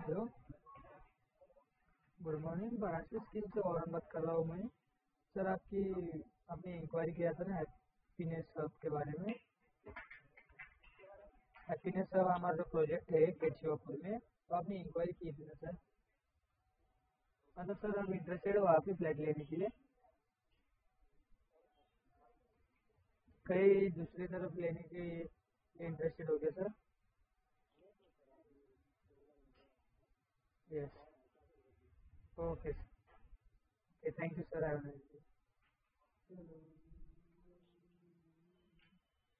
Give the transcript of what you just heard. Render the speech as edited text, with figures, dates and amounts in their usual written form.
Hello. Good morning. Varanasi scheme से और बात कर रहा हूँ मैं। सर आपकी आपने इंक्वायरी किया था ना हैप्पीनेस हब के बारे में। हैप्पीनेस हब हमारा जो प्रोजेक्ट है केशवापुर में, तो आपने इंक्वायरी की थी ना सर। मतलब सर आप इंटरेस्टेड हो आपकी फ्लैट लेने के लिए, कहीं दूसरी तरफ लेने के लिए इंटरेस्टेड हो गया sir. Yes. Okay sir. Thank you sir.